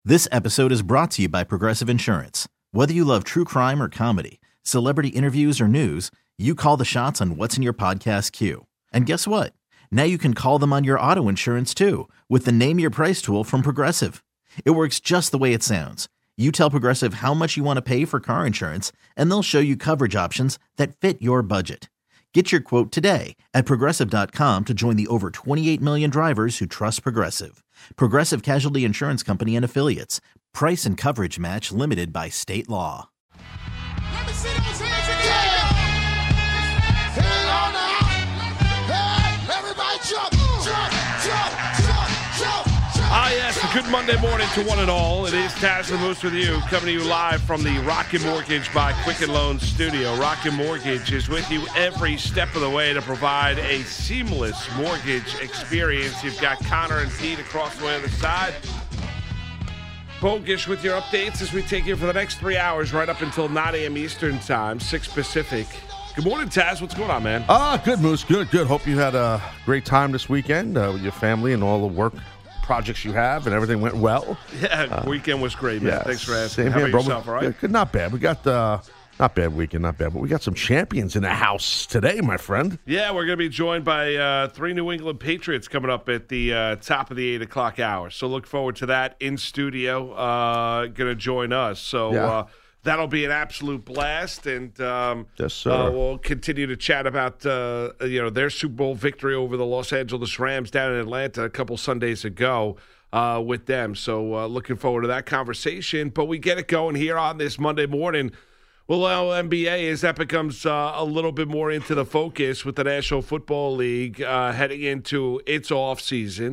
This episode is brought to you by Progressive Insurance. Whether you love true crime or comedy, celebrity interviews or news, you call the shots on what's in your podcast queue. And guess what? Now you can call them on your auto insurance too with the Name Your Price tool from Progressive. It works just the way it sounds. You tell Progressive how much you want to pay for car insurance, and they'll show you coverage options that fit your budget. Get your quote today at Progressive.com to join the over 28 million drivers who trust Progressive. Progressive Casualty Insurance Company and Affiliates. Price and coverage match limited by state law. Let me see those hands again. Hang on now. Hey, everybody jump, jump, jump, jump, jump, jump. Ah, yes, a good Monday morning to one and all. It is Taz and Moose with you, coming to you live from the Rocket Mortgage by Quicken Loans studio. Rocket Mortgage is with you every step of the way to provide a seamless mortgage experience. You've got Connor and Pete across the way on the side. Bogish with your updates as we take you for the next 3 hours, right up until 9 a.m. Eastern Time, 6 Pacific. Good morning, Taz. What's going on, man? Good, Moose. Good. Hope you had a great time this weekend with your family and all the work projects you have, and everything went well. Yeah, weekend was great, man. Yeah, Thanks for asking. Same How here, about bro. yourself, all right? Good, not bad. We got not bad weekend, not bad, but we got some champions in the house today, my friend. Yeah, we're going to be joined by 3 New England Patriots coming up at the top of the 8 o'clock hour. So look forward to that in studio. Going to join us. So Yeah. that'll be an absolute blast. And Yes, sir. we'll continue to chat about their Super Bowl victory over the Los Angeles Rams down in Atlanta a couple Sundays ago with them. So looking forward to that conversation. But we get it going here on this Monday morning. Well, NBA, as that becomes a little bit more into the focus with the National Football League heading into its offseason.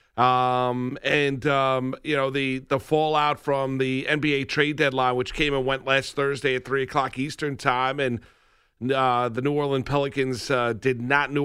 The fallout from the NBA trade deadline, which came and went last Thursday at 3 o'clock Eastern time. And the New Orleans Pelicans did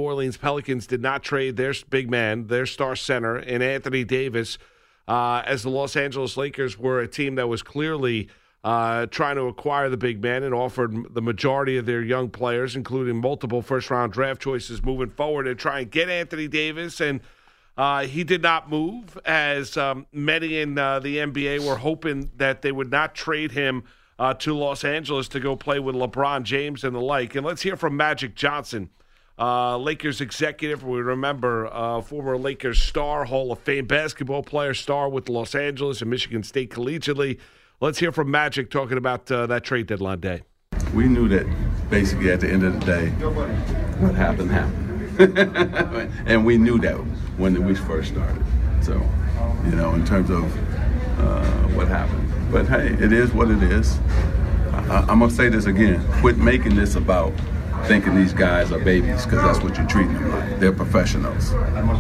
not trade their big man, their star center, in Anthony Davis, as the Los Angeles Lakers were a team that was clearly trying to acquire the big man and offered the majority of their young players, including multiple first-round draft choices, moving forward and try and get Anthony Davis. And he did not move, as many in the NBA were hoping that they would not trade him to Los Angeles to go play with LeBron James and the like. And let's hear from Magic Johnson, Lakers executive. We remember former Lakers star, Hall of Fame basketball player, star with Los Angeles and Michigan State collegiately. Let's hear from Magic talking about that trade deadline day. We knew that basically at the end of the day, what happened. And we knew that when we first started. So, in terms of what happened. But hey, it is what it is. I'm going to say this again. Quit making this about thinking these guys are babies, because that's what you're treating them like. They're professionals.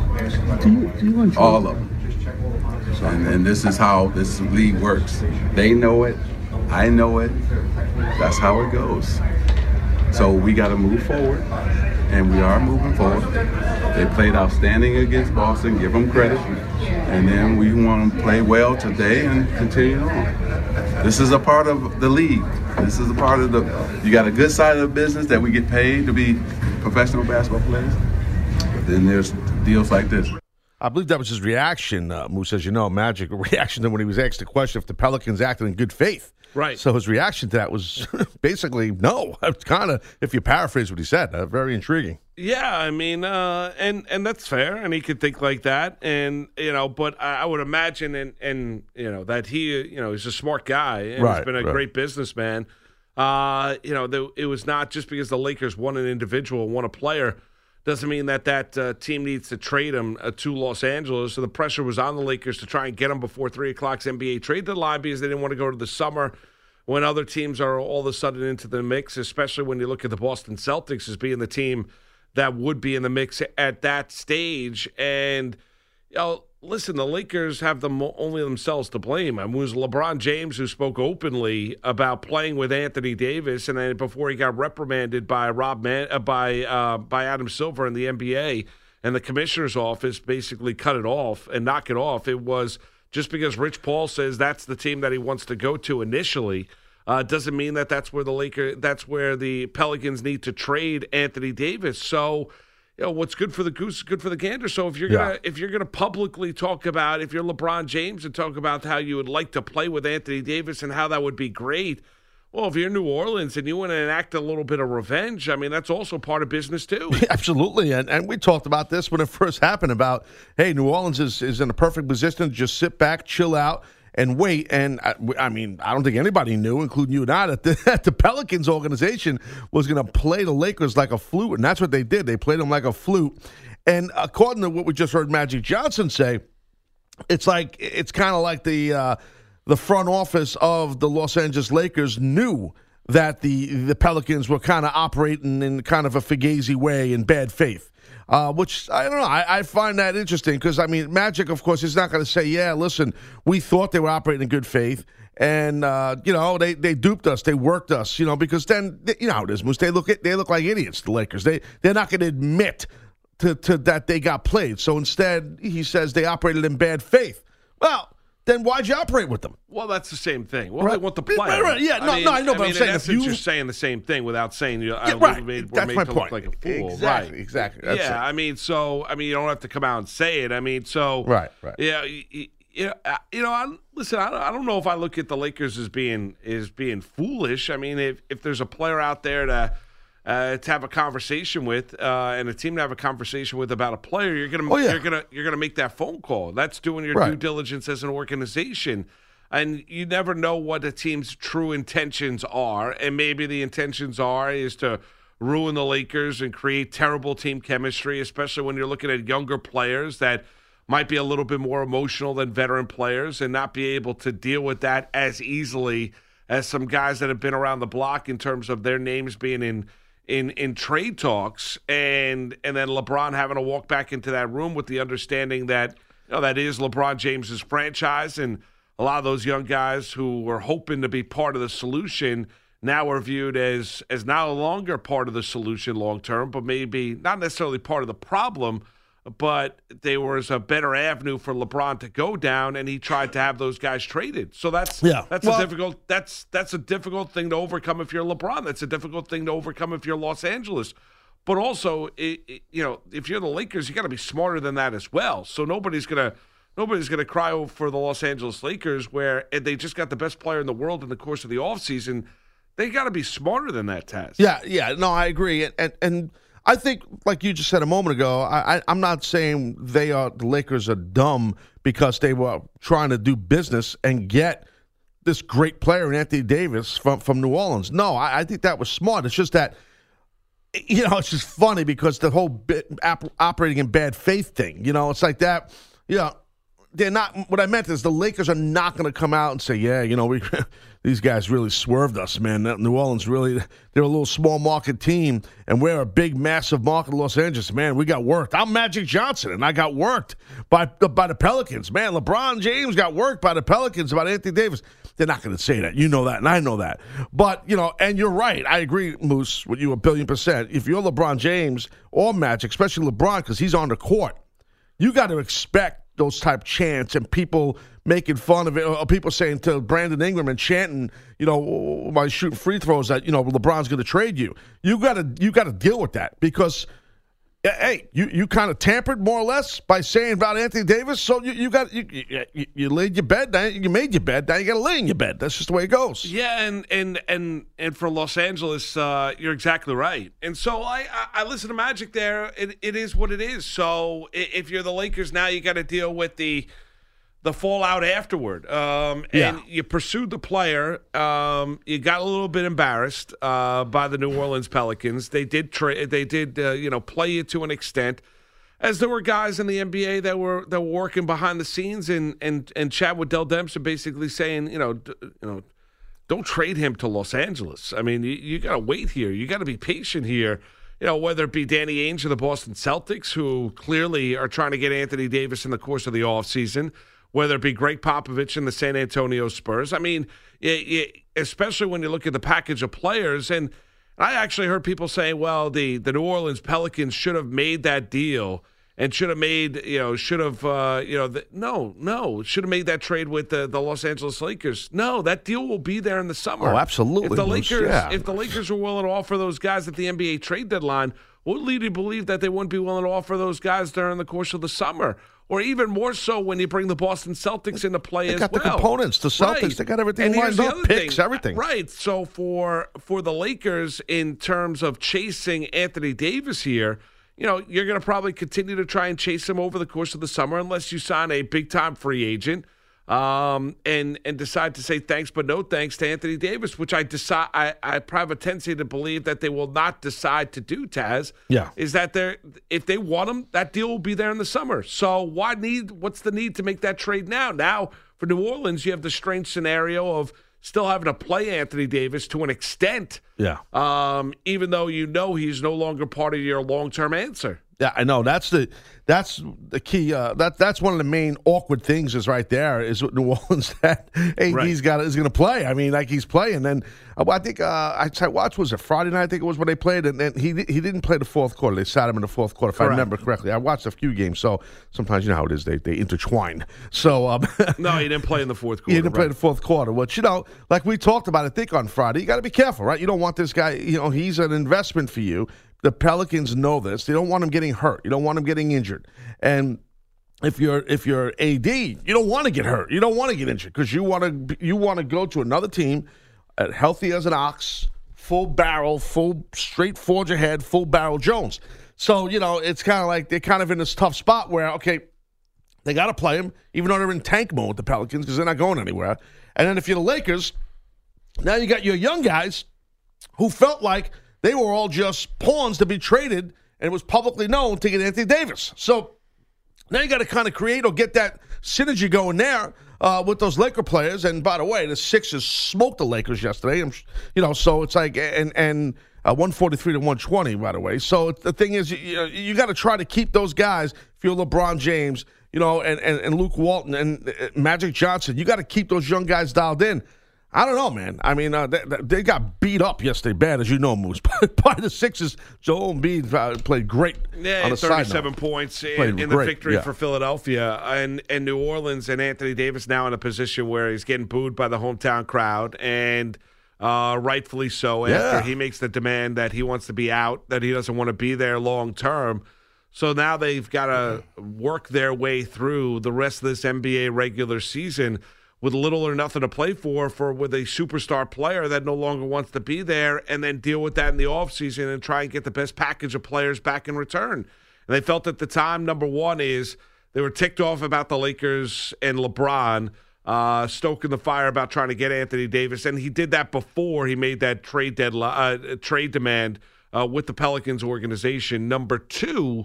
All of them. And this is how this league works. They know it. I know it. That's how it goes. So we got to move forward, and we are moving forward. They played outstanding against Boston. Give them credit. And then we want to play well today and continue on. This is a part of the league. This is a part of you got a good side of the business that we get paid to be professional basketball players. But then there's deals like this. I believe that was his reaction, Moose, as you know, Magic, a reaction to when he was asked the question if the Pelicans acted in good faith. Right. So his reaction to that was basically no. It's kind of, if you paraphrase what he said, very intriguing. Yeah, I mean, and that's fair, and he could think like that, and but I would imagine, and that he, is a smart guy and Right, has been a right. great businessman. It was not just because the Lakers won an individual, won a player, doesn't mean that team needs to trade him to Los Angeles. So the pressure was on the Lakers to try and get him before 3 o'clock's NBA trade deadline, because they didn't want to go to the summer when other teams are all of a sudden into the mix, especially when you look at the Boston Celtics as being the team that would be in the mix at that stage. And listen, the Lakers have only themselves to blame. I mean, it was LeBron James who spoke openly about playing with Anthony Davis, and then before he got reprimanded by by Adam Silver in the NBA, and the commissioner's office basically cut it off and knock it off. It was just because Rich Paul says that's the team that he wants to go to initially. Doesn't mean that's where the Pelicans need to trade Anthony Davis. So, what's good for the goose is good for the gander. So if you're gonna publicly talk about, if you're LeBron James and talk about how you would like to play with Anthony Davis and how that would be great, well, if you're New Orleans and you want to enact a little bit of revenge, I mean, that's also part of business too. Absolutely, and we talked about this when it first happened about, hey, New Orleans is in a perfect position to just sit back, chill out, and wait. And I mean, I don't think anybody knew, including you and I, that the Pelicans organization was going to play the Lakers like a flute, and that's what they did. They played them like a flute. And according to what we just heard Magic Johnson say, it's kind of like the front office of the Los Angeles Lakers knew that the Pelicans were kind of operating in kind of a fugazi way in bad faith. Which, I don't know, I find that interesting because, I mean, Magic, of course, is not going to say, yeah, listen, we thought they were operating in good faith, and, they duped us, they worked us, because then, you know how it is, Moose, they look like idiots, the Lakers. They're not going to admit to that they got played. So instead, he says they operated in bad faith. Well, then why'd you operate with them? Well, that's the same thing. Well, right. they want the player. Right. Yeah, I know, but I'm saying in essence, you're saying the same thing without saying we're made that's my to point. look like a fool. Exactly. That's it. I mean, you don't have to come out and say it. I mean, so right. Yeah, listen. I don't know if I look at the Lakers as being foolish. I mean, if there's a player out there to have a conversation with, and a team to have a conversation with about a player, you're gonna make that phone call. That's doing your due diligence as an organization, and you never know what a team's true intentions are. And maybe the intentions is to ruin the Lakers and create terrible team chemistry, especially when you're looking at younger players that might be a little bit more emotional than veteran players and not be able to deal with that as easily as some guys that have been around the block in terms of their names being in trade talks, and then LeBron having to walk back into that room with the understanding that that is LeBron James's franchise, and a lot of those young guys who were hoping to be part of the solution now are viewed as no longer part of the solution long term, but maybe not necessarily part of the problem, but there was a better avenue for LeBron to go down, and he tried to have those guys traded. So that's a difficult thing to overcome if you're LeBron. That's a difficult thing to overcome if you're Los Angeles. But also, if you're the Lakers, you got to be smarter than that as well. So nobody's gonna cry for the Los Angeles Lakers, where they just got the best player in the world in the course of the offseason. They got to be smarter than that, Taz. Yeah. No, I agree, and I think, like you just said a moment ago, I'm not saying the Lakers are dumb because they were trying to do business and get this great player, Anthony Davis, from New Orleans. No, I think that was smart. It's just that, it's just funny because the whole operating in bad faith thing, it's like that, they're not. What I meant is the Lakers are not going to come out and say, yeah, these guys really swerved us, man. New Orleans they're a little small market team, and we're a big, massive market in Los Angeles. Man, we got worked. I'm Magic Johnson, and I got worked by the Pelicans. Man, LeBron James got worked by the Pelicans about Anthony Davis. They're not going to say that. You know that, and I know that. But, and you're right. I agree, Moose, with you 1,000,000,000%. If you're LeBron James or Magic, especially LeBron, because he's on the court, you got to expect those type chants and people making fun of it, or people saying to Brandon Ingram and chanting, by shooting free throws that, LeBron's going to trade you. You got to deal with that because, hey, you kind of tampered more or less by saying about Anthony Davis. So you laid your bed, now you made your bed, now you got to lay in your bed. That's just the way it goes. Yeah, and for Los Angeles, you're exactly right. And so I listen to Magic there. It is what it is. So if you're the Lakers now, you got to deal with the fallout afterward. And you pursued the player. You got a little bit embarrassed by the New Orleans Pelicans. They did play you to an extent, as there were guys in the NBA that were working behind the scenes and chat with Dell Demps basically saying, don't trade him to Los Angeles. I mean, you got to wait here. You got to be patient here. Whether it be Danny Ainge of the Boston Celtics, who clearly are trying to get Anthony Davis in the course of the offseason, whether it be Greg Popovich and the San Antonio Spurs. I mean, especially when you look at the package of players. And I actually heard people say, well, the New Orleans Pelicans should have made that deal and should have made should have made that trade with the Los Angeles Lakers. No, that deal will be there in the summer. Oh, absolutely. If the Moose, Lakers yeah. if the Lakers were willing to offer those guys at the NBA trade deadline, what would lead you to believe that they wouldn't be willing to offer those guys during the course of the summer? Or even more so when you bring the Boston Celtics into play They as got well. the components, the Celtics, Right. they got everything And here's lined the up, other picks, thing. everything. Right. So for the Lakers, in terms of chasing Anthony Davis here, you're going to probably continue to try and chase him over the course of the summer unless you sign a big-time free agent and decide to say thanks but no thanks to Anthony Davis, which I have a tendency to believe that they will not decide to do, Taz. Yeah. Is that if they want him, that deal will be there in the summer. So what's the need to make that trade now? Now, for New Orleans, you have the strange scenario of still having to play Anthony Davis to an extent. Yeah. Even though he's no longer part of your long-term answer. Yeah, I know. That's the key. That's one of the main awkward things is right there is with New Orleans that AD's is going to play. I mean, like he's playing. And I think I watched, was it Friday night? I think it was when they played, and he didn't play the fourth quarter. They sat him in the fourth quarter, if I remember correctly. I watched a few games, so sometimes you know how it is. They intertwine. So no, he didn't play in the fourth quarter. He didn't play the fourth quarter. Which like we talked about, I think on Friday, you got to be careful, right? You don't want this guy. He's an investment for you. The Pelicans know this. They don't want him getting hurt. You don't want him getting injured. And if you're AD, you don't want to get hurt. You don't want to get injured because you want to go to another team, healthy as an ox, full barrel, full straight forge ahead, full barrel Jones. So it's kind of like they're kind of in this tough spot where they got to play him even though they're in tank mode with the Pelicans because they're not going anywhere. And then if you're the Lakers, now you got your young guys who felt like they were all just pawns to be traded, and it was publicly known to get Anthony Davis. So now you got to kind of create or get that synergy going there with those Laker players. And by the way, the Sixers smoked the Lakers yesterday. So it's like and 143 to 120. By the way, so the thing is, you got to try to keep those guys. If you're LeBron James, and Luke Walton and Magic Johnson, you got to keep those young guys dialed in. I don't know, man. I mean, they got beat up yesterday bad, as you know, Moose, by the Sixers. Joel Embiid played great on the 37 points in the victory for Philadelphia. And New Orleans and Anthony Davis now in a position where he's getting booed by the hometown crowd, and rightfully so after he makes the demand that he wants to be out, that he doesn't want to be there long term. So now they've got to work their way through the rest of this NBA regular season with little or nothing to play for with a superstar player that no longer wants to be there, and then deal with that in the offseason and try and get the best package of players back in return. And they felt at the time, number one, is they were ticked off about the Lakers and LeBron stoking the fire about trying to get Anthony Davis, and he did that before he made that trade demand with the Pelicans organization. Number two,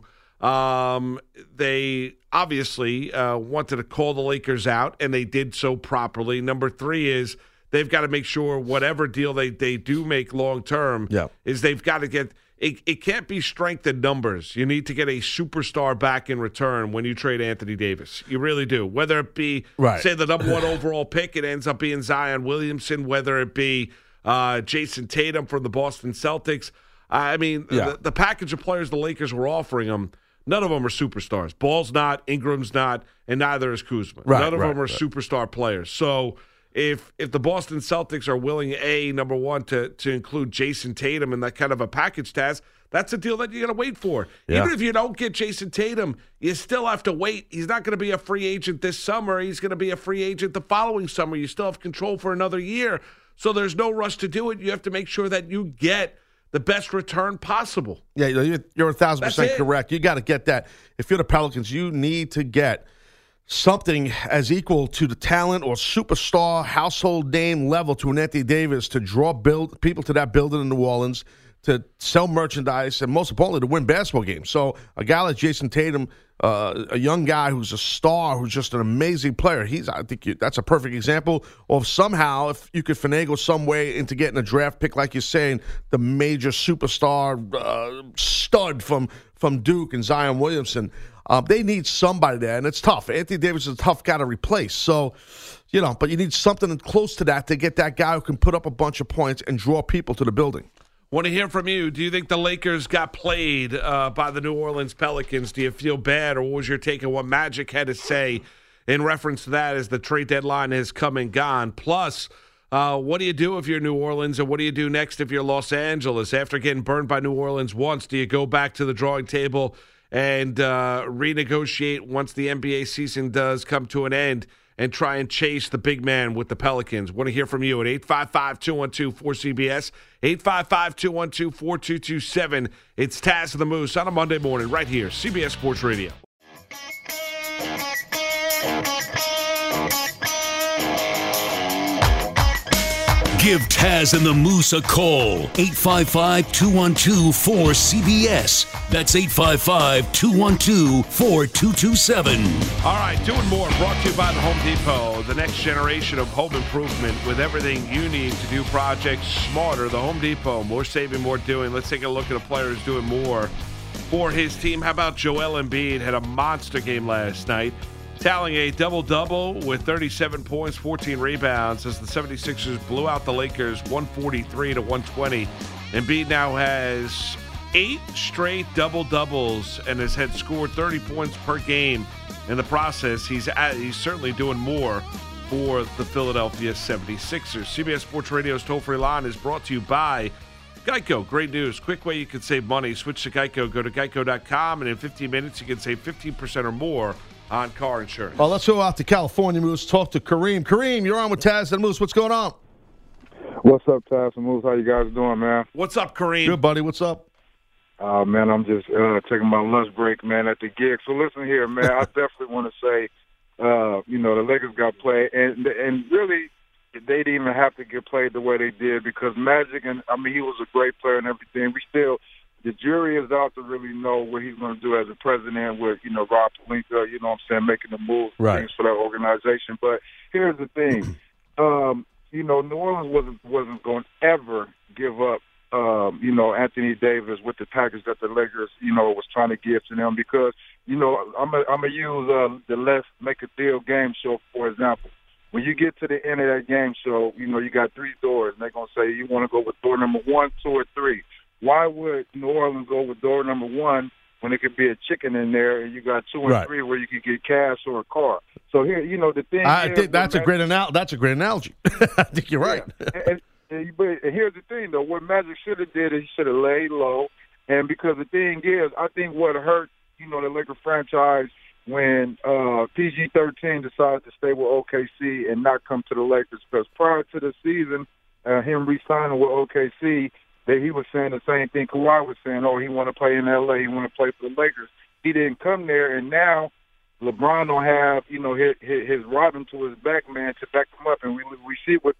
they obviously wanted to call the Lakers out, and they did so properly. Number three is they've got to make sure whatever deal they do make long-term is they've got to get it can't be strength in numbers. You need to get a superstar back in return when you trade Anthony Davis. You really do. Whether it be, say, the number one overall pick, it ends up being Zion Williamson, whether it be Jason Tatum from the Boston Celtics. I mean, the package of players the Lakers were offering them, none of them are superstars. Ball's not, Ingram's not, and neither is Kuzma. None of them are superstar players. So if the Boston Celtics are willing, number one, to include Jason Tatum in that kind of a package task, that's a deal that you're going to wait for. Yeah. Even if you don't get Jason Tatum, you still have to wait. He's not going to be a free agent this summer. He's going to be a free agent the following summer. You still have control for another year. So there's no rush to do it. You have to make sure that you get the best return possible. Yeah, you're 1,000% correct. You got to get that. If you're the Pelicans, you need to get something as equal to the talent or superstar household name level to an Anthony Davis to draw people to that building in New Orleans, to sell merchandise, and most importantly, to win basketball games. So a guy like Jason Tatum, a young guy who's a star, who's just an amazing player, I think that's a perfect example of somehow, if you could finagle some way into getting a draft pick, like you're saying, the major superstar stud from Duke and Zion Williamson. They need somebody there, and it's tough. Anthony Davis is a tough guy to replace. So, but you need something close to that to get that guy who can put up a bunch of points and draw people to the building. Want to hear from you. Do you think the Lakers got played by the New Orleans Pelicans? Do you feel bad, or what was your take on what Magic had to say in reference to that as the trade deadline has come and gone? Plus, what do you do if you're New Orleans, and what do you do next if you're Los Angeles? After getting burned by New Orleans once, do you go back to the drawing table and renegotiate once the NBA season does come to an end and try and chase the big man with the Pelicans? Want to hear from you at 855-212-4CBS, 855-212-4227. It's Taz of the Moose on a Monday morning right here, CBS Sports Radio. Give Taz and the Moose a call. 855-212-4CBS. That's 855-212-4227. All right, doing more. Brought to you by the Home Depot, the next generation of home improvement with everything you need to do projects smarter. The Home Depot, more saving, more doing. Let's take a look at a player who's doing more for his team. How about Joel Embiid? Had a monster game last night, tallying a double-double with 37 points, 14 rebounds as the 76ers blew out the Lakers 143-120. Embiid now has 8 straight double-doubles and has had scored 30 points per game. In the process, he's certainly doing more for the Philadelphia 76ers. CBS Sports Radio's toll-free line is brought to you by Geico. Great news. Quick way you can save money. Switch to Geico. Go to geico.com, and in 15 minutes you can save 15% or more on car insurance. Well, let's go out to California, Moose. Talk to Kareem. Kareem, you're on with Taz and Moose. What's going on? What's up, Taz and Moose? How you guys doing, man? What's up, Kareem? Good, buddy. What's up? Man, I'm just taking my lunch break, man, at the gig. So listen here, man. I definitely want to say, the Lakers got played, and really they didn't even have to get played the way they did because Magic, he was a great player and everything. The jury is out to really know what he's going to do as a president with, Rob Pelinka, making the moves things for that organization. But here's the thing. New Orleans wasn't going to ever give up, Anthony Davis with the package that the Lakers, was trying to give to them because, I'm going to use the Let's Make a Deal game show, for example. When you get to the end of that game show, you got 3 doors, and they're going to say you want to go with door number 1, 2, or 3. Why would New Orleans go with door number 1 when it could be a chicken in there and you got 2 and 3 where you could get cash or a car? So here, the thing. I think that's a great analogy. I think you're right. But here's the thing, though. What Magic should have did is he should have laid low. And because the thing is, I think what hurt, the Lakers franchise when PG-13 decided to stay with OKC and not come to the Lakers, because prior to the season, him re-signing with OKC, that he was saying the same thing Kawhi was saying, he want to play in L.A., he want to play for the Lakers. He didn't come there, and now LeBron don't have, his Robin to his back, man, to back him up. And we see what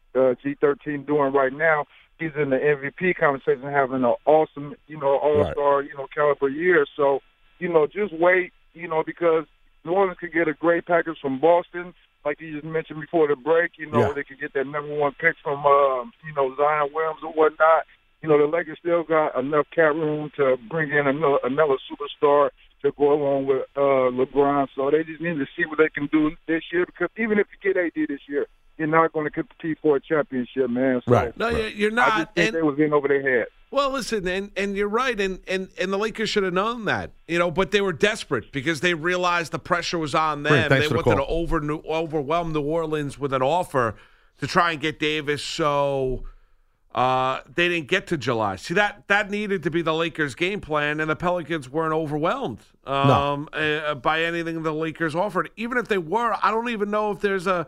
PG-13 doing right now. He's in the MVP conversation, having an awesome, all-star, caliber year. So, just wait, because New Orleans could get a great package from Boston, like you just mentioned before the break. They could get that number 1 pick from, Zion Williams or whatnot. The Lakers still got enough cap room to bring in another superstar to go along with LeBron. So they just need to see what they can do this year, because even if you get AD this year, you're not going to compete for a championship, man. So, No, you're not. I just think they was in over their head. Well, listen, and you're right, and the Lakers should have known that, but they were desperate because they realized the pressure was on them. They wanted to overwhelm New Orleans with an offer to try and get Davis, so they didn't get to July. See, that needed to be the Lakers' game plan, and the Pelicans weren't overwhelmed by anything the Lakers offered. Even if they were, I don't even know if the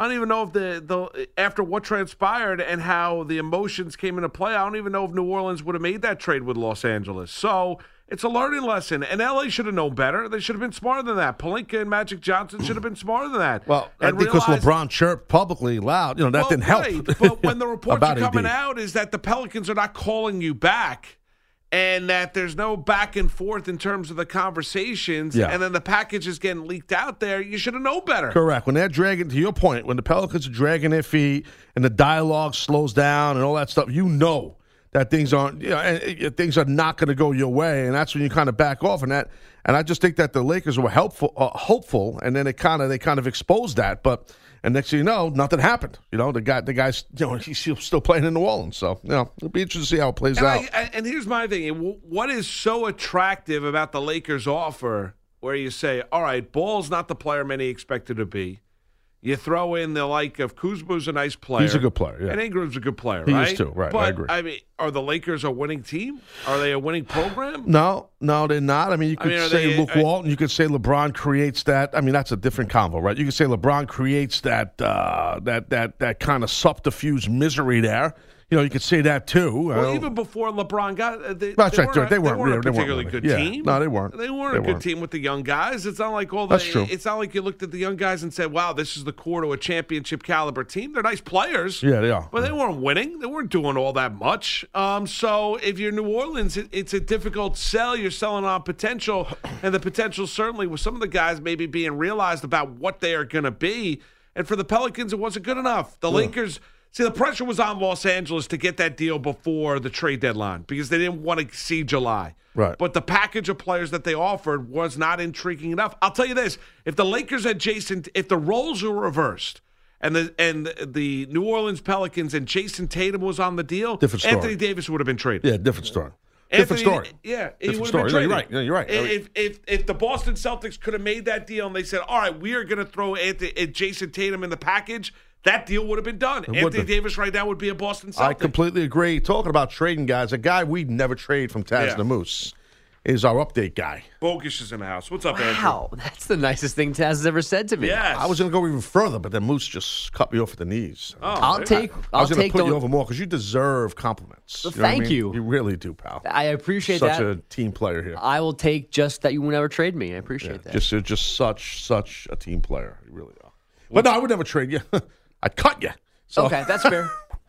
after what transpired and how the emotions came into play, I don't even know if New Orleans would have made that trade with Los Angeles. So it's a learning lesson, and LA should have known better. They should have been smarter than that. Pelinka and Magic Johnson should have been smarter than that. Well, I think because LeBron chirped publicly loud, that didn't help. But when the reports are coming out is that the Pelicans are not calling you back, and that there's no back and forth in terms of the conversations, and then the package is getting leaked out there, you should have known better. Correct. When they're dragging, to your point, when the Pelicans are dragging their feet and the dialogue slows down and all that stuff, that things aren't, things are not going to go your way, and that's when you kind of back off. And I just think that the Lakers were hopeful, and then they kind of exposed that. But And next thing you know, nothing happened. The guy's, he's still playing in New Orleans. So, it'll be interesting to see how it plays out. And here's my thing. What is so attractive about the Lakers' offer where you say, all right, Ball's not the player many expected to be. You throw in the like of Kuzma's a nice player. He's a good player, yeah. And Ingram's a good player, He right? is too, right, But, I agree. I mean, are the Lakers a winning team? Are they a winning program? No, they're not. I mean, you could say Luke Walton. You could say LeBron creates that. I mean, that's a different convo, right? You could say LeBron creates that kind of subterfuge misery there. You could say that too. Well, even before LeBron got, they weren't a particularly good team. No, they weren't. They weren't a good team with the young guys. It's not like That's true. It's not like you looked at the young guys and said, "Wow, this is the core to a championship caliber team." They're nice players. Yeah, they are. But they weren't winning. They weren't doing all that much. So if you're New Orleans, it's a difficult sell. You're selling on potential, and the potential certainly with some of the guys maybe being realized about what they are going to be. And for the Pelicans, it wasn't good enough. The Lakers. See, the pressure was on Los Angeles to get that deal before the trade deadline because they didn't want to see July. Right. But the package of players that they offered was not intriguing enough. I'll tell you this. If the Lakers had if the roles were reversed and the New Orleans Pelicans and Jason Tatum was on the deal, different story. Anthony Davis would have been traded. Yeah, different story. Different story. Yeah, he different would have been story. traded. No, you're right. If the Boston Celtics could have made that deal and they said, all right, we are going to throw Jason Tatum in the package, that deal would have been done. Anthony Davis right now would be a Boston Celtic. I completely agree. Talking about trading guys, a guy we'd never trade from Taz the Moose is our update guy. Bogus is in the house. What's up, Andrew? Wow, that's the nicest thing Taz has ever said to me. Yes. I was going to go even further, but then Moose just cut me off at the knees. I'll take. I was going to put you over more because you deserve compliments. Well, You know what I thank mean? you. You really do, pal. I appreciate Such that. a team player here. I will take just that you will never trade me. I appreciate that. Just such a team player. You really are. But no, I would never trade you. I'd cut you. So, Okay, that's fair.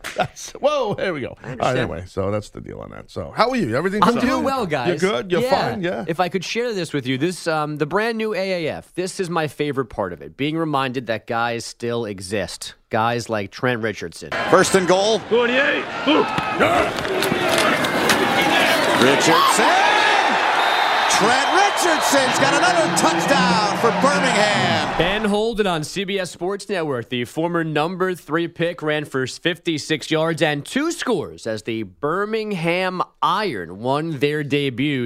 Whoa, there we go. All right, anyway, so that's the deal on that. So how are you? Everything's I'm good? doing well, guys. You're good? You're fine? Yeah. If I could share this with you, this the brand new AAF, this is my favorite part of it. Being reminded that guys still exist. Guys like Trent Richardson. First and goal. 48. Richardson. Trent Richardson's got another touchdown for Birmingham. Ben Holden on CBS Sports Network. The former number 3 pick ran for 56 yards and 2 scores as the Birmingham Iron won their debut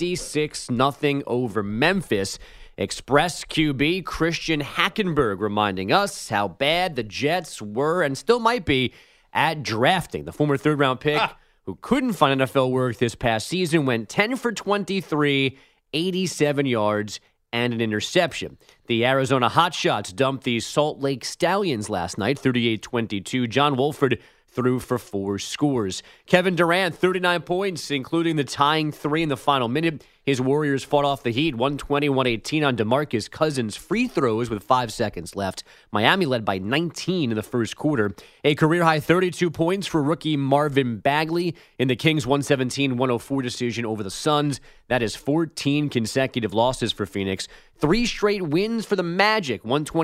26-0 over Memphis. Express QB Christian Hackenberg reminding us how bad the Jets were and still might be at drafting. The former third-round pick who couldn't find NFL work this past season went 10 for 23, 87 yards, and an interception. The Arizona Hotshots dumped the Salt Lake Stallions last night, 38-22. John Wolford threw for 4 scores. Kevin Durant, 39 points, including the tying 3 in the final minute. His Warriors fought off the Heat, 120-118 on DeMarcus Cousins' free throws with 5 seconds left. Miami led by 19 in the first quarter. A career-high 32 points for rookie Marvin Bagley in the Kings' 117-104 decision over the Suns. That is 14 consecutive losses for Phoenix. 3 straight wins for the Magic,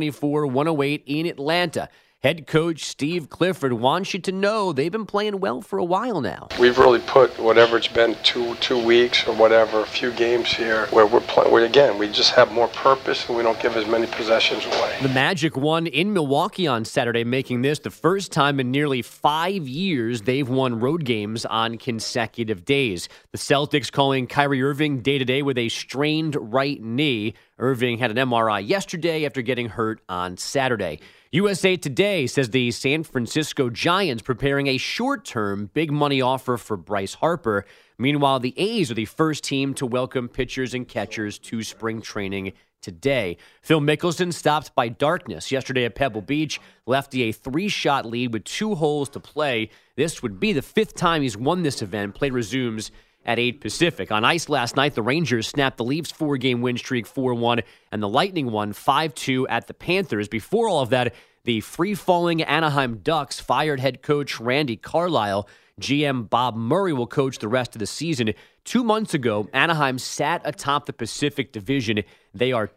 124-108 in Atlanta. Head coach Steve Clifford wants you to know they've been playing well for a while now. We've really put whatever it's been, two weeks or whatever, a few games here where we're playing. Again, we just have more purpose and we don't give as many possessions away. The Magic won in Milwaukee on Saturday, making this the first time in nearly 5 years they've won road games on consecutive days. The Celtics calling Kyrie Irving day-to-day with a strained right knee. Irving had an MRI yesterday after getting hurt on Saturday. USA Today says the San Francisco Giants preparing a short-term big money offer for Bryce Harper. Meanwhile, the A's are the first team to welcome pitchers and catchers to spring training today. Phil Mickelson stopped by darkness yesterday at Pebble Beach. Lefty a 3-shot lead with 2 holes to play. This would be the 5th time he's won this event. Play resumes at 8 Pacific. On ice last night, the Rangers snapped the Leafs' 4-game win streak 4-1, and the Lightning won 5-2 at the Panthers. Before all of that, the free-falling Anaheim Ducks fired head coach Randy Carlyle. GM Bob Murray will coach the rest of the season. 2 months ago, Anaheim sat atop the Pacific Division. They are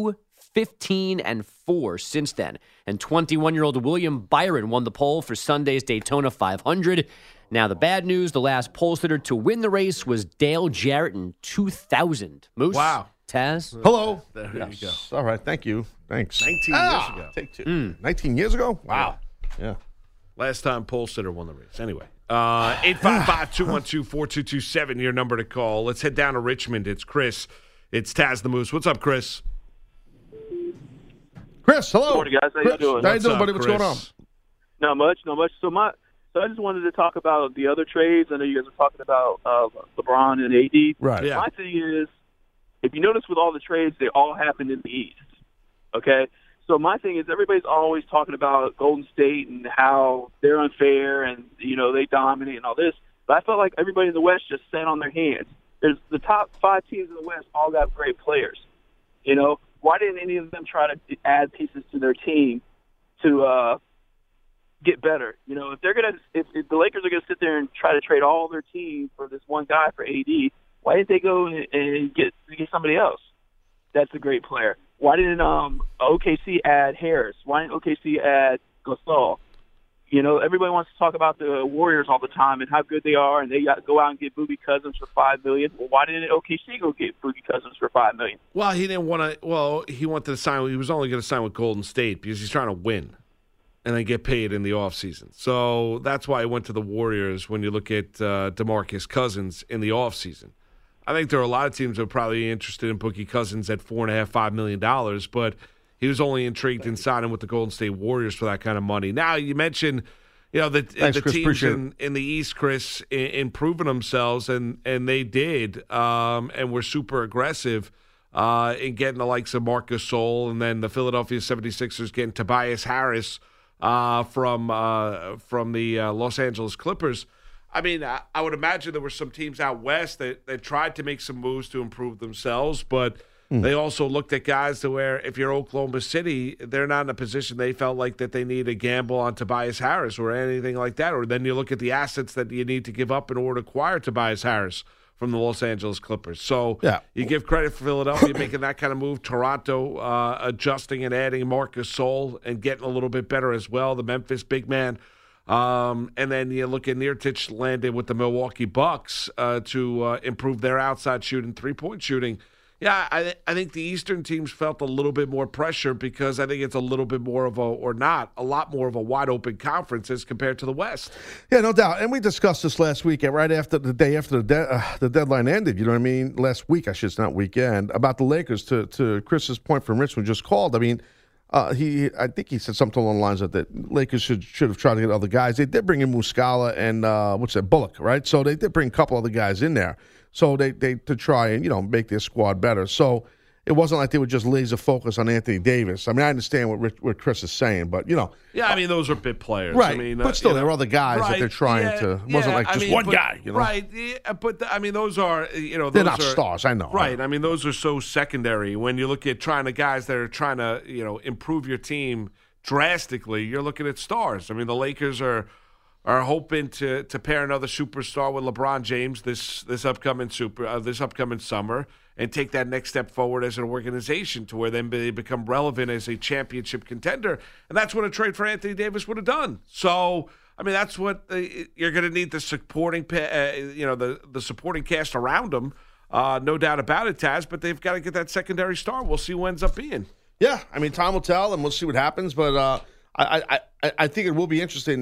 2-15-4 since then. And 21-year-old William Byron won the pole for Sunday's Daytona 500. Now, the bad news, the last pole sitter to win the race was Dale Jarrett in 2000. Moose? Wow. Taz? Hello. There Yes. you go. All right. Thank you. Thanks. 19 years ago. Take two. 19 years ago? Wow. Yeah. Last time pole sitter won the race. Anyway, 855-212-4227, your number to call. Let's head down to Richmond. It's Chris. It's Taz the Moose. What's up, Chris? Chris, hello. Good morning, guys. How Chris, you doing? How you doing, buddy? What's going on? Not much. So I just wanted to talk about the other trades. I know you guys are talking about LeBron and AD. Right. Yeah. My thing is, if you notice with all the trades, they all happened in the East. Okay? So my thing is, everybody's always talking about Golden State and how they're unfair and, they dominate and all this. But I felt like everybody in the West just sat on their hands. There's the top 5 teams in the West all got great players. Why didn't any of them try to add pieces to their team to get better? If the Lakers are gonna sit there and try to trade all their team for this one guy for AD, why didn't they go and get somebody else that's a great player? Why didn't OKC add Harris? Why didn't OKC add Gasol? Everybody wants to talk about the Warriors all the time and how good they are, and they go out and get Boogie Cousins for $5 million. Well, why didn't OKC go get Boogie Cousins for $5 million? Well, he didn't want to. Well, he wanted to sign. He was only going to sign with Golden State because he's trying to win and then get paid in the offseason. So that's why he went to the Warriors when you look at DeMarcus Cousins in the offseason. I think there are a lot of teams that are probably interested in Boogie Cousins at $4.5 million, but he was only intrigued in signing with the Golden State Warriors for that kind of money. Now, you mentioned, the Chris, teams in the East, Chris, improving themselves, and they did, and were super aggressive in getting the likes of Marc Gasol, and then the Philadelphia 76ers getting Tobias Harris from the Los Angeles Clippers. I mean, I would imagine there were some teams out west that tried to make some moves to improve themselves, but they also looked at guys to where if you're Oklahoma City, they're not in a position they felt like that they need a gamble on Tobias Harris or anything like that. Or then you look at the assets that you need to give up in order to acquire Tobias Harris from the Los Angeles Clippers. So you give credit for Philadelphia making that kind of move, Toronto adjusting and adding Marc Gasol and getting a little bit better as well, the Memphis big man. And then you look at Nurkic landed with the Milwaukee Bucks to improve their outside shooting, three-point shooting. Yeah, I think the Eastern teams felt a little bit more pressure because I think it's a little bit more of a lot more of a wide-open conference as compared to the West. Yeah, no doubt. And we discussed this last weekend, right after the day after the deadline ended, you know what I mean? Last week, I should say, not weekend, about the Lakers. To Chris's point from Richmond just called, I mean, I think he said something along the lines of that Lakers should have tried to get other guys. They did bring in Muscala and Bullock, right? So they did bring a couple other guys in there. So they to try and make their squad better. So it wasn't like they were just laser focused on Anthony Davis. I mean, I understand what Chris is saying, but yeah, I mean those are bit players, right? I mean, but still, there were other guys that they're trying to. It wasn't like just one guy, right? Yeah, but I mean, those are those they're not stars. I know, right? I mean, those are so secondary when you look at guys that are trying to improve your team drastically. You're looking at stars. I mean, the Lakers are hoping to pair another superstar with LeBron James this upcoming summer and take that next step forward as an organization to where then they become relevant as a championship contender. And that's what a trade for Anthony Davis would have done. So, I mean, that's what you're going to need the supporting the supporting cast around them. No doubt about it, Taz, but they've got to get that secondary star. We'll see who ends up being. Yeah, I mean, time will tell, and we'll see what happens. But I think it will be interesting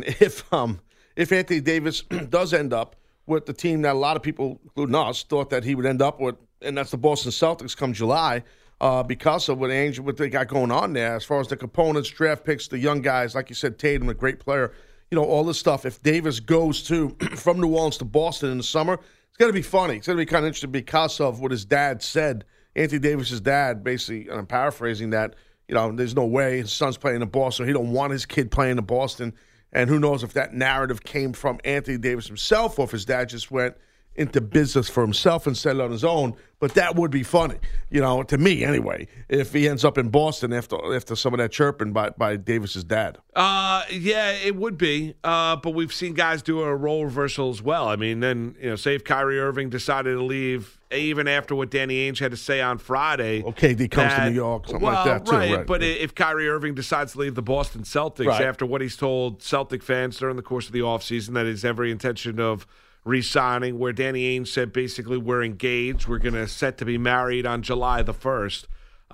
if Anthony Davis does end up with the team that a lot of people, including us, thought that he would end up with, and that's the Boston Celtics come July, because of what they got going on there as far as the components, draft picks, the young guys, like you said, Tatum, a great player, all this stuff. If Davis goes from New Orleans to Boston in the summer, it's going to be funny. It's going to be kind of interesting because of what his dad said. Anthony Davis's dad, basically, and I'm paraphrasing that, there's no way his son's playing in Boston. He don't want his kid playing in Boston. And who knows if that narrative came from Anthony Davis himself or if his dad just went into business for himself and set it on his own. But that would be funny, to me anyway, if he ends up in Boston after some of that chirping by Davis's dad. Yeah, it would be. But we've seen guys do a role reversal as well. I mean, then, say if Kyrie Irving decided to leave, even after what Danny Ainge had to say on Friday. KD comes to New York, something like that, too. Right. But if Kyrie Irving decides to leave the Boston Celtics after what he's told Celtic fans during the course of the offseason, that is every intention of re-signing, where Danny Ainge said basically we're engaged. We're going to set to be married on July the 1st.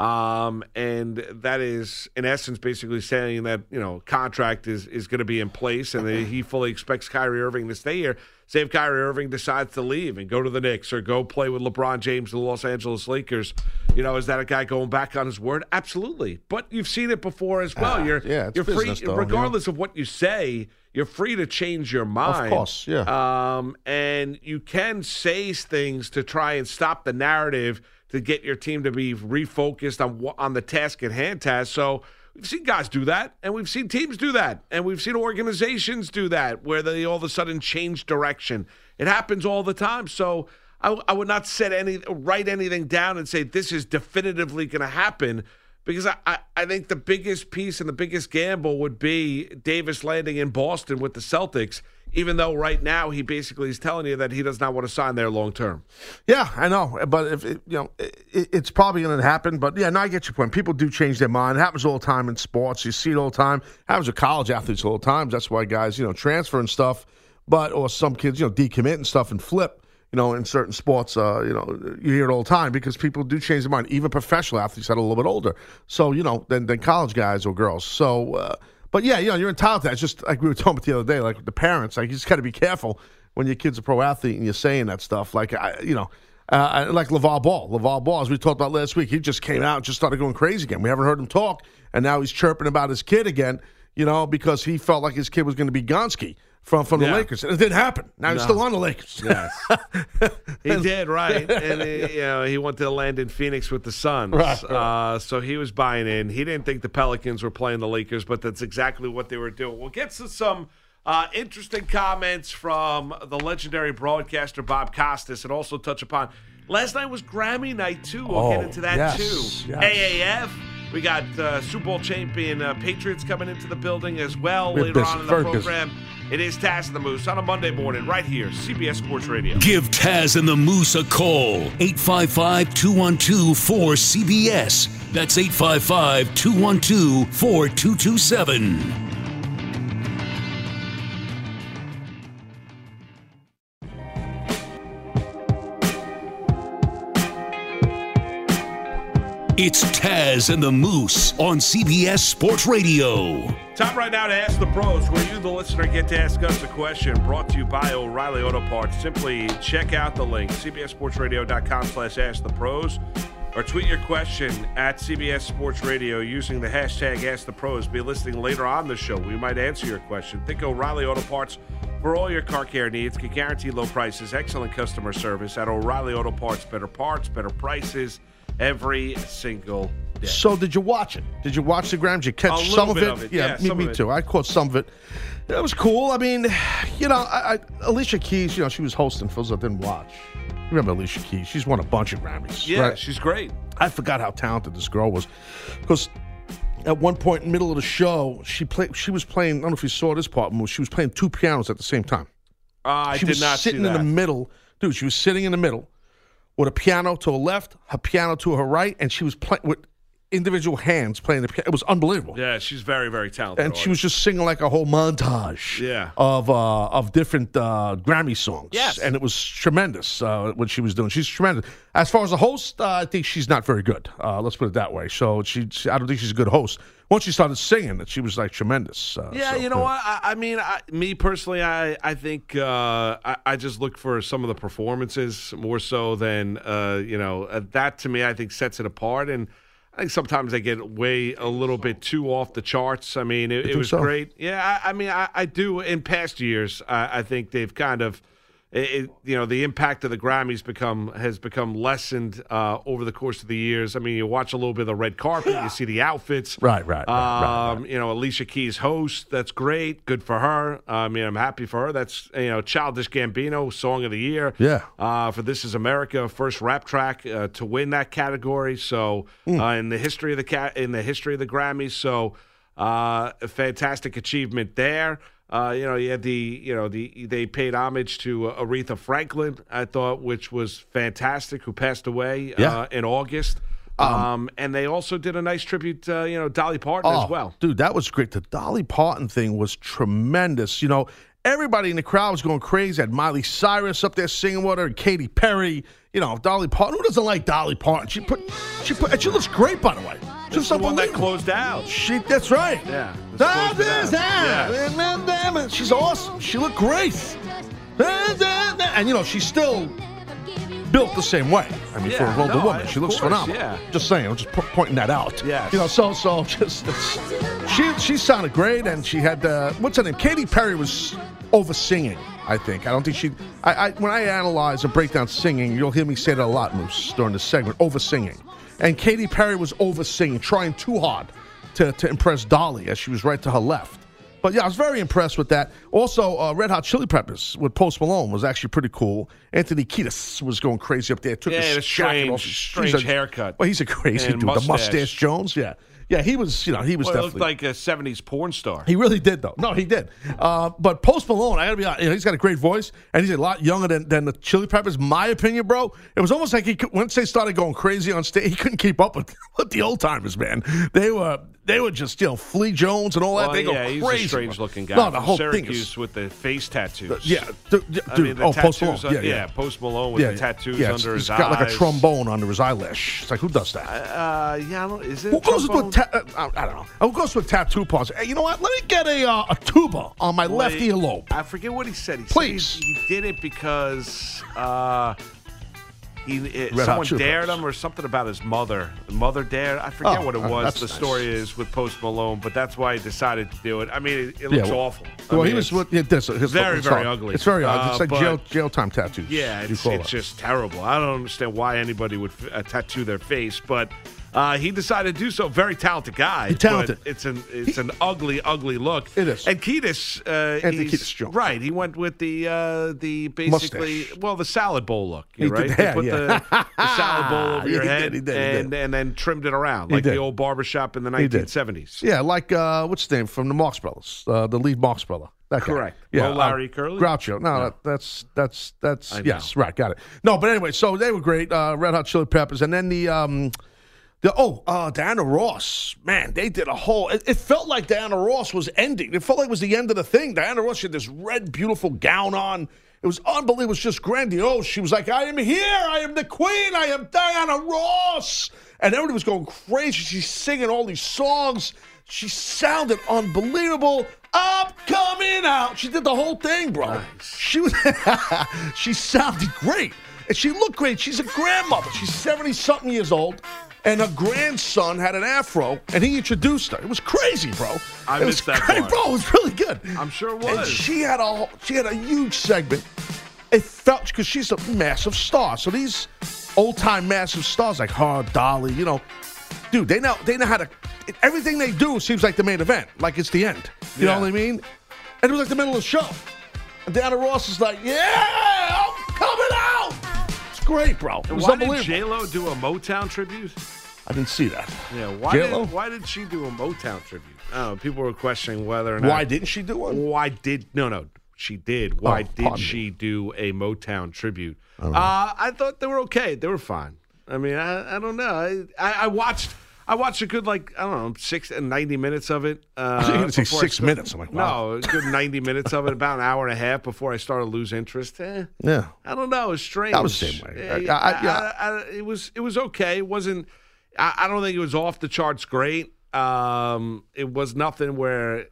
And that is, in essence, basically saying that, contract is going to be in place and that he fully expects Kyrie Irving to stay here. Say if Kyrie Irving decides to leave and go to the Knicks or go play with LeBron James and the Los Angeles Lakers, is that a guy going back on his word? Absolutely. But you've seen it before as well. You're free, though, regardless of what you say, you're free to change your mind. Of course, yeah. And you can say things to try and stop the narrative to get your team to be refocused on the task at hand, Taz. So we've seen guys do that, and we've seen teams do that, and we've seen organizations do that, where they all of a sudden change direction. It happens all the time. So I would not write anything down and say this is definitively going to happen, because I think the biggest piece and the biggest gamble would be Davis landing in Boston with the Celtics, even though right now he basically is telling you that he does not want to sign there long term. Yeah, I know, but if it's probably going to happen. But yeah, no, I get your point. People do change their mind. It happens all the time in sports. You see it all the time. It happens with college athletes all the time. That's why guys, transfer and stuff. Or some kids, decommit and stuff and flip. In certain sports, you hear it all the time because people do change their mind. Even professional athletes that are a little bit older. So, than college guys or girls. So, but yeah, you're entitled to that. It's just like we were talking about the other day, like with the parents, like you just got to be careful when your kid's a pro athlete and you're saying that stuff. Like, like LeVar Ball. LeVar Ball, as we talked about last week, he just came out and just started going crazy again. We haven't heard him talk, and now he's chirping about his kid again, because he felt like his kid was going to be Gonski from the Lakers. And it didn't happen. Now he's still on the Lakers. Yes. He did, right. And he went to land in Phoenix with the Suns. Right. So he was buying in. He didn't think the Pelicans were playing the Lakers, but that's exactly what they were doing. We'll get to some interesting comments from the legendary broadcaster Bob Costas, and also touch upon last night was Grammy night, too. We'll get into that, too. Yes. AAF. We got Super Bowl champion Patriots coming into the building as well We're later busy, on in the very program. It is Taz and the Moose on a Monday morning right here, CBS Sports Radio. Give Taz and the Moose a call. 855-212-4CBS. That's 855-212-4227. It's Taz and the Moose on CBS Sports Radio. Time right now to Ask the Pros, where you, the listener, get to ask us a question. Brought to you by O'Reilly Auto Parts. Simply check out the link, cbssportsradio.com/askthepros, or tweet your question at CBS Sports Radio using the hashtag AskThePros. Be listening later on the show. We might answer your question. Think O'Reilly Auto Parts for all your car care needs. Can guarantee low prices, excellent customer service at O'Reilly Auto Parts. Better parts, better prices every single day. So did you watch it? Did you watch the Grams? Did you catch some of it? Yeah, me too. I caught some of it. It was cool. I mean, Alicia Keys, she was hosting. For those that didn't watch, remember Alicia Keys? She's won a bunch of Grammys. Yeah, right? She's great. I forgot how talented this girl was, because at one point in the middle of the show, she was playing. I don't know if you saw this part. She was playing two pianos at the same time. I did not see that. She was sitting in the middle. Dude, she was sitting in the middle with a piano to her left, her piano to her right, and she was playing with individual hands playing the piano. It was unbelievable. Yeah, she's very, very talented. And she was just singing like a whole montage of different Grammy songs. Yes. And it was tremendous what she was doing. She's tremendous. As far as a host, I think she's not very good. Let's put it that way. So I don't think she's a good host. Once she started singing, she was like tremendous. What? I mean, me personally, I think I just look for some of the performances more so than, that to me, I think sets it apart. And I think sometimes they get a little bit too off the charts. I mean, it was great. Yeah, I do. In past years, I think they've kind of, the impact of the Grammys has become lessened over the course of the years. I mean, you watch a little bit of the red carpet, you see the outfits. Right. Alicia Keys host, that's great. Good for her. I mean, I'm happy for her. That's, Childish Gambino, Song of the Year. Yeah. For This Is America, first rap track to win that category. So in the history of the Grammys, so a fantastic achievement there. You had they paid homage to Aretha Franklin, I thought, which was fantastic, who passed away in August. And they also did a nice tribute to, Dolly Parton as well. Dude, that was great. The Dolly Parton thing was tremendous, everybody in the crowd was going crazy. Had Miley Cyrus up there singing with her, and Katy Perry, Dolly Parton. Who doesn't like Dolly Parton? And she looks great, by the way. Just the one that closed out. That's right. Yeah. She's awesome. She looked great. And, she's still built the same way. I mean, for an older woman, she looks phenomenal. Yeah. Just saying, I'm just pointing that out. Yeah. She sounded great, and she had what's her name? Katy Perry was over singing. I think. I don't think she. When I analyze and break down singing, you'll hear me say that a lot, Moose, during this segment. Over singing, and Katy Perry was over singing, trying too hard to impress Dolly, as she was right to her left. But yeah, I was very impressed with that. Also, Red Hot Chili Peppers with Post Malone was actually pretty cool. Anthony Kiedis was going crazy up there. Took his jacket off. Strange haircut. Well, he's a crazy dude. The Mustache Jones, yeah. Yeah, he was, he was definitely. He looked like a 70s porn star. He really did, though. No, he did. But Post Malone, I got to be honest, he's got a great voice, and he's a lot younger than the Chili Peppers, my opinion, bro. It was almost like once they started going crazy on stage, he couldn't keep up with the old timers, man. They were just, Flea Jones and all that. They go crazy. He's a strange-looking guy. No, the whole Syracuse thing with the face tattoos. Yeah, dude. Post Malone. Post Malone with the tattoos under his eyes. He's got like a trombone under his eyelash. It's like, who does that? Is it? Who goes with I don't know. Who goes with tattoo parts? Hey, you know what? Let me get a tuba on my left earlobe. I forget what he said. Please. Said he did it because someone dared him or something about his mother. The mother dared. I forget what it was. The story is with Post Malone, but that's why he decided to do it. I mean, it looks awful. He was with his very ugly. It's very ugly. It's like jail time tattoos. Yeah, it's just terrible. I don't understand why anybody would tattoo their face, but he decided to do so. Very talented guy. He's talented. But it's an ugly look. It is. And Kiedis, Anthony Kiedis Jones. Right. He went with the basically mustache. The salad bowl look. Right. Did, they put the salad bowl over your head he did. And then trimmed it around like the old barbershop in the 1970s. Yeah, like what's his name from the Marx Brothers, the lead Marx brother. That correct. Guy. Yeah, Larry Curly. Groucho. No. That's yes, right, got it. No, but anyway, so they were great. Red Hot Chili Peppers, and then Diana Ross. Man, they did a whole. It felt like Diana Ross was ending. It felt like it was the end of the thing. Diana Ross had this red, beautiful gown on. It was unbelievable. It was just grandiose. She was like, "I am here. I am the queen. I am Diana Ross." And everybody was going crazy. She's singing all these songs. She sounded unbelievable. I'm coming out. She did the whole thing, bro. Nice. She sounded great. And she looked great. She's a grandmother. She's 70-something years old. And her grandson had an afro, and he introduced her. It was crazy, bro. I missed that part. Bro, it was really good. I'm sure it was. And she had a huge segment. It felt, because she's a massive star. So these old-time massive stars like her, Dolly, dude, they know how to. Everything they do seems like the main event, like it's the end. You know what I mean? And it was like the middle of the show. And Diana Ross is like, "Yeah, I'm coming out." It's great, bro. It was unbelievable. Why did J-Lo do a Motown tribute? I didn't see that. Yeah, why did she do a Motown tribute? Oh, people were questioning whether or not. Why didn't she do one? No, she did. Why did she do a Motown tribute? I thought they were okay. They were fine. I mean, I don't know. I watched a good, 6 and 90 minutes of it. I was going to say 6 minutes. I'm like, wow. No, a good 90 minutes of it, about an hour and a half before I started to lose interest. Yeah. I don't know. It was strange. I was the same way. It was okay. It wasn't. I don't think it was off the charts great. It was nothing where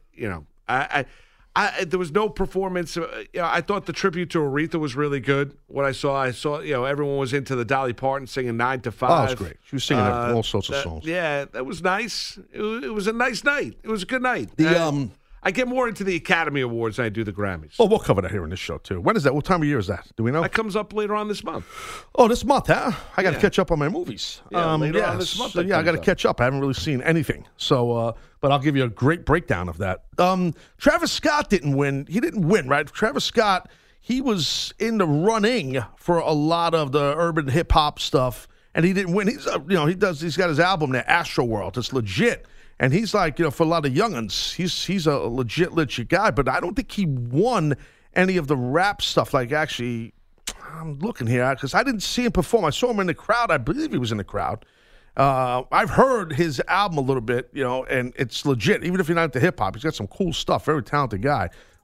there was no performance. I thought the tribute to Aretha was really good. What I saw, everyone was into the Dolly Parton singing 9 to 5. Oh, that was great. She was singing all sorts of songs. Yeah, that was nice. It was a nice night. It was a good night. I get more into the Academy Awards than I do the Grammys. Well, we'll cover that here in this show, too. When is that? What time of year is that? Do we know? That comes up later on this month. Oh, this month, huh? I got to catch up on my movies. Later on this month. So, I got to catch up. I haven't really seen anything. So, but I'll give you a great breakdown of that. Travis Scott didn't win. He didn't win, right? Travis Scott, he was in the running for a lot of the urban hip-hop stuff, and he didn't win. He's got his album there, Astroworld. It's legit. And he's like, for a lot of young'uns, he's a legit guy. But I don't think he won any of the rap stuff. Like, actually, I'm looking here because I didn't see him perform. I saw him in the crowd. I believe he was in the crowd. I've heard his album a little bit, and it's legit. Even if you're not into hip hop, he's got some cool stuff. Very talented guy.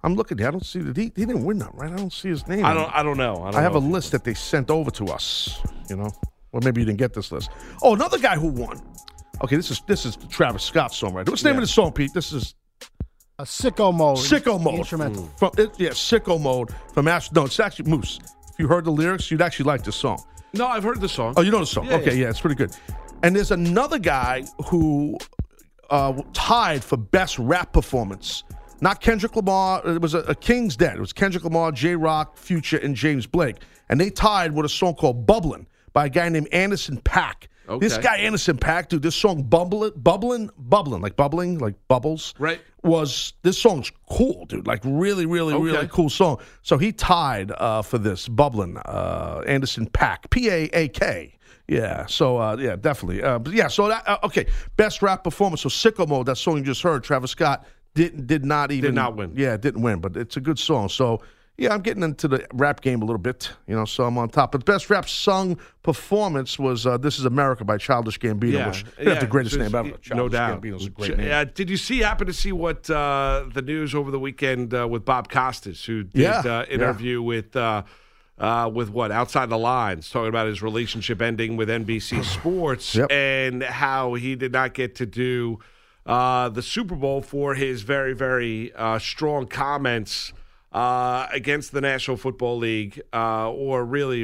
I'm looking here. I don't see that he didn't win that, right? I don't see his name. I don't know. I have a list that they sent over to us, Or maybe you didn't get this list. Oh, another guy who won. Okay, this is the Travis Scott song, right? What's the name of the song, Pete? This is a Sicko Mode. Sicko Mode. Instrumental. Sicko Mode from Ash. No, it's actually Moose. If you heard the lyrics, you'd actually like this song. No, I've heard the song. Oh, you know the song? Yeah, okay, yeah, it's pretty good. And there's another guy who tied for best rap performance. Not Kendrick Lamar. It was a King's Den. It was Kendrick Lamar, J-Rock, Future, and James Blake. And they tied with a song called Bubblin' by a guy named Anderson .Paak. Okay. This guy, Anderson .Paak, dude, this song Bubbling, like bubbling, like bubbles. Right. This song's cool, dude. Like really, really, really cool song. So he tied for this, Bubblin', Anderson .Paak, P-A-A-K. Yeah, so, definitely. So that, okay, best rap performance. So Sicko Mode, that song you just heard, Travis Scott, did not win. Yeah, didn't win, but it's a good song. So, yeah, I'm getting into the rap game a little bit, so I'm on top. But the best rap sung performance was This Is America by Childish Gambino, which is the greatest name ever. No doubt. Gambino's a great name. Did you happen to see what the news over the weekend with Bob Costas, who did interview with what, Outside the Lines, talking about his relationship ending with NBC Sports and how he did not get to do the Super Bowl for his very, very strong comments against the National Football League, or really,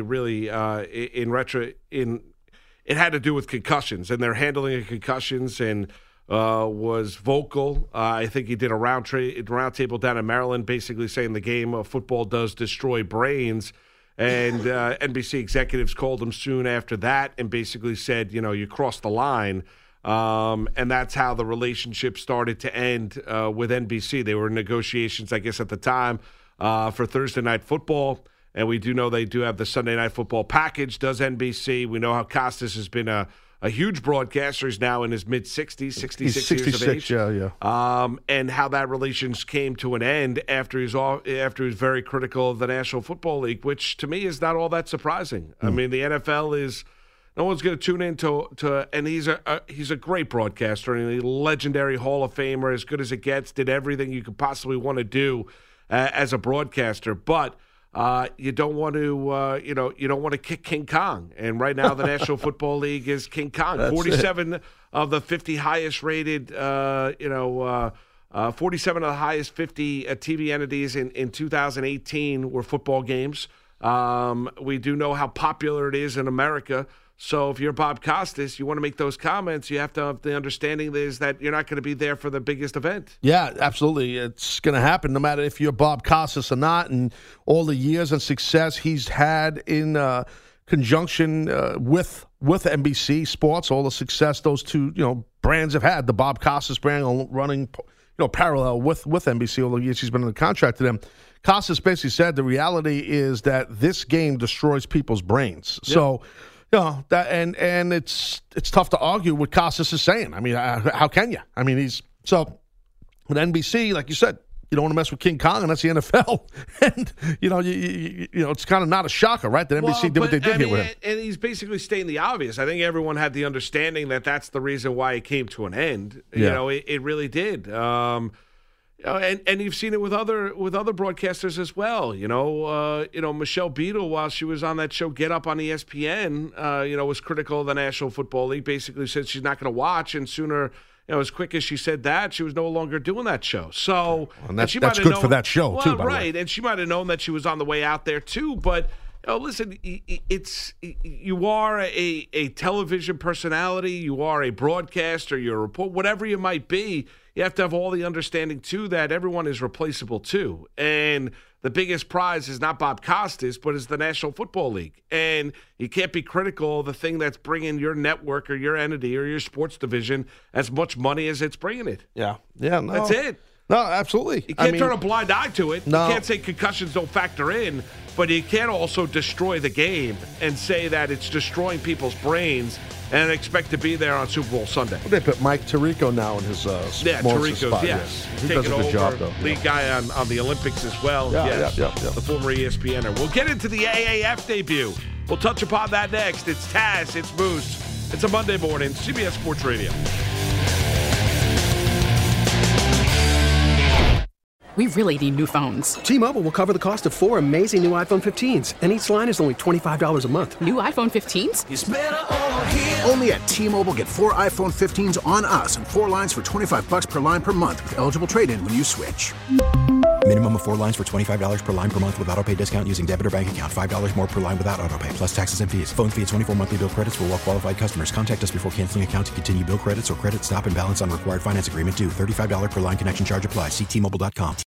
it had to do with concussions and their handling of concussions, and was vocal. I think he did a round table down in Maryland, basically saying the game of football does destroy brains. And NBC executives called him soon after that and basically said, you crossed the line. And that's how the relationship started to end with NBC. They were in negotiations, I guess, at the time for Thursday Night Football. And we do know they do have the Sunday Night Football package, does NBC. We know how Costas has been a huge broadcaster. He's now in his mid-60s, 66 years of age. Yeah. And how that relations came to an end after he was very critical of the National Football League, which to me is not all that surprising. I mean, the NFL is no one's going to tune in to and he's a great broadcaster and a legendary Hall of Famer, as good as it gets. Did everything you could possibly want to do as a broadcaster, but. You don't want to, you don't want to kick King Kong. And right now, the National Football League is King Kong. 47 of the 50 highest rated, 47 of the highest 50 TV entities in 2018 were football games. We do know how popular it is in America. So if you're Bob Costas, you want to make those comments, you have to have the understanding is that you're not going to be there for the biggest event. Yeah, absolutely. It's going to happen no matter if you're Bob Costas or not, and all the years and success he's had in conjunction with NBC Sports, all the success those two brands have had. The Bob Costas brand running parallel with NBC all the years he's been in the contract to them. Costas basically said the reality is that this game destroys people's brains. Yep. So. That and it's tough to argue what Costas is saying. I mean, how can you? I mean, with NBC, like you said, you don't want to mess with King Kong, and that's the NFL. And it's kind of not a shocker, right? That NBC did what they did here with him. And he's basically stating the obvious. I think everyone had the understanding that that's the reason why it came to an end. Yeah. It really did. And you've seen it with other broadcasters as well. Michelle Beadle, while she was on that show Get Up on ESPN, was critical of the National Football League. Basically said she's not going to watch, and sooner, as quick as she said that, she was no longer doing that show. So, and that's good for that show too. By right, the way. And she might have known that she was on the way out there too, but. Listen, you are a television personality, you are a broadcaster, you're a reporter, whatever you might be, you have to have all the understanding, too, that everyone is replaceable, too. And the biggest prize is not Bob Costas, but is the National Football League. And you can't be critical of the thing that's bringing your network or your entity or your sports division as much money as it's bringing it. Yeah, no. That's it. No, absolutely. You can't turn a blind eye to it. No. You can't say concussions don't factor in, but you can't also destroy the game and say that it's destroying people's brains and expect to be there on Super Bowl Sunday. Well, they put Mike Tirico now in his Tirico's spot. Yes. He Taking does a good job, though. Lead guy on the Olympics as well. Yeah, yes. yeah. The former ESPNer. We'll get into the AAF debut. We'll touch upon that next. It's Taz. It's Moose. It's a Monday morning. CBS Sports Radio. We really need new phones. T-Mobile will cover the cost of 4 amazing new iPhone 15s, and each line is only $25 a month. New iPhone 15s? It's better over here. Only at T-Mobile, get 4 iPhone 15s on us and 4 lines for $25 per line per month with eligible trade-in when you switch. Minimum of 4 lines for $25 per line per month with autopay discount using debit or bank account. $5 more per line without autopay, plus taxes and fees. Phone fee at 24 monthly bill credits for well-qualified customers. Contact us before canceling account to continue bill credits or credit stop and balance on required finance agreement due. $35 per line connection charge applies. See T-Mobile.com.